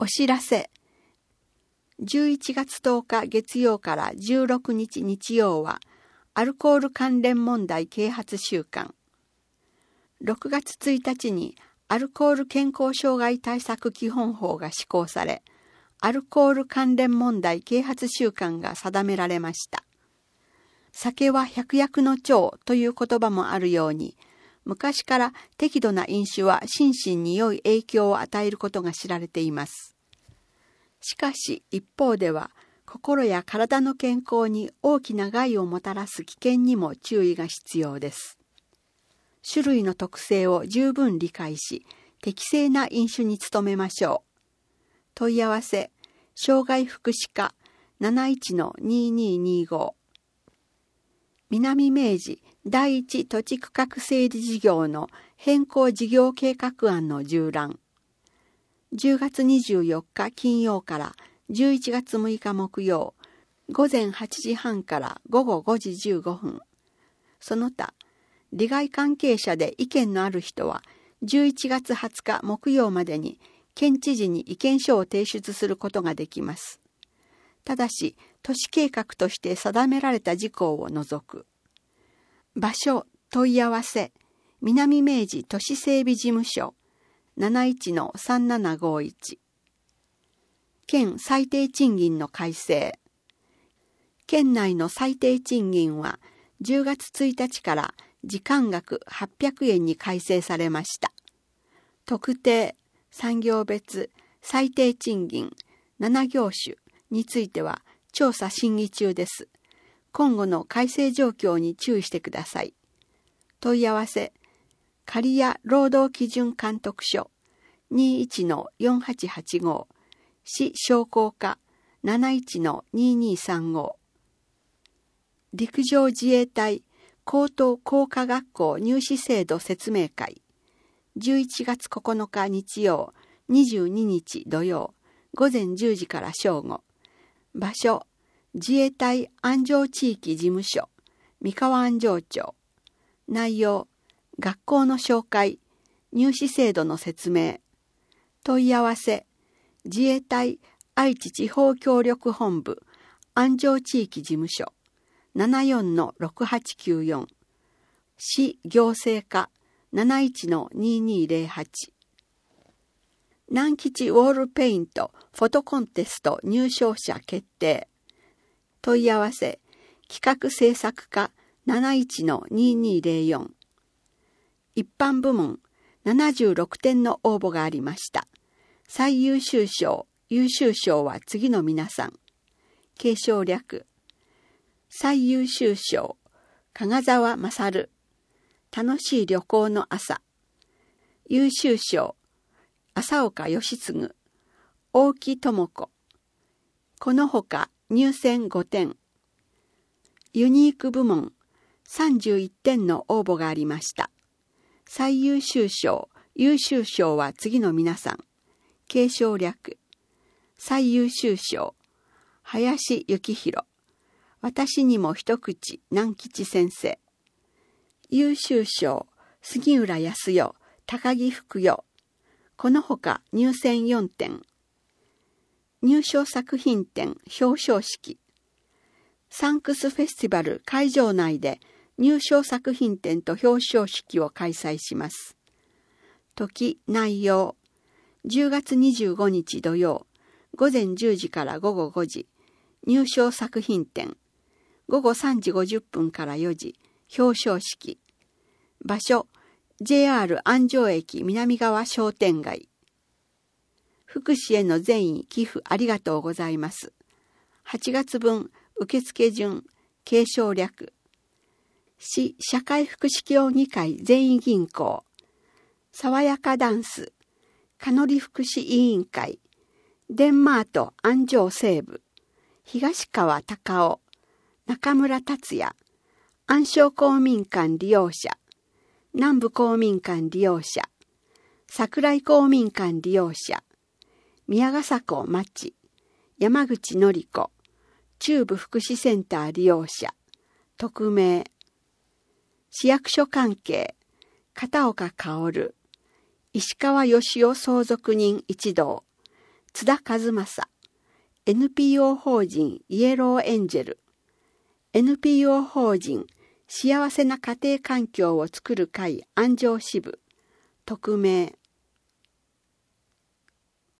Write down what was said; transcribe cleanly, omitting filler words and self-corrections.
お知らせ。11月10日月曜から16日日曜は、アルコール関連問題啓発週間。6月1日にアルコール健康障害対策基本法が施行され、アルコール関連問題啓発週間が定められました。酒は百薬の長という言葉もあるように、昔から適度な飲酒は心身に良い影響を与えることが知られています。しかし一方では、心や体の健康に大きな害をもたらす危険にも注意が必要です。種類の特性を十分理解し、適正な飲酒に努めましょう。問い合わせ、障害福祉課 71-2225。南明治第一土地区画整理事業の変更事業計画案の縦覧。10月24日金曜から11月6日木曜、午前8時半から午後5時15分。その他、利害関係者で意見のある人は、11月20日木曜までに県知事に意見書を提出することができます。ただし、都市計画として定められた事項を除く。場所、問い合わせ、南明治都市整備事務所、71-3751。県最低賃金の改正。県内の最低賃金は10月1日から時間額800円に改正されました。特定、産業別、最低賃金、7業種については調査審議中です。今後の改正状況に注意してください。問い合わせ、刈谷労働基準監督署 21-4885 市商工課 71-2235。陸上自衛隊高等工科学校入試制度説明会。11月9日日曜、22日土曜、午前10時から正午。場所、自衛隊安城地域事務所、三河安城町。内容、学校の紹介、入試制度の説明。問い合わせ、自衛隊愛知地方協力本部安城地域事務所 74-6894。市行政課 71-2208。南吉ウォールペイントフォトコンテスト入賞者決定。問い合わせ、企画制作課 71-2204。一般部門76点の応募がありました。最優秀賞、優秀賞は次の皆さん。継承略。最優秀賞、加賀沢勝。楽しい旅行の朝。優秀賞、浅岡義次。大木智子。このほか入選5点。ユニーク部門31点の応募がありました。最優秀賞、優秀賞は次の皆さん。継承略。最優秀賞、林幸宏。私にも一口、南吉先生。優秀賞、杉浦康代、高木福代。このほか入選4点。入賞作品展表彰式。サンクスフェスティバル会場内で入賞作品展と表彰式を開催します。時、内容。10月25日土曜、午前10時から午後5時、入賞作品展。午後3時50分から4時、表彰式。場所、JR 安城駅南側商店街。福祉への善意寄付ありがとうございます。8月分受付順、継承略。市社会福祉協議会善意銀行。爽やかダンス。かのり福祉委員会。デンマート安城西部。東川隆夫。中村達也。安省公民館利用者。南部公民館利用者。桜井公民館利用者。宮ヶ迫町。山口のり子。中部福祉センター利用者。匿名。市役所関係。片岡薫。石川義雄相続人一同。 津田和正、NPO 法人イエローエンジェル、NPO 法人幸せな家庭環境をつくる会安城支部、匿名、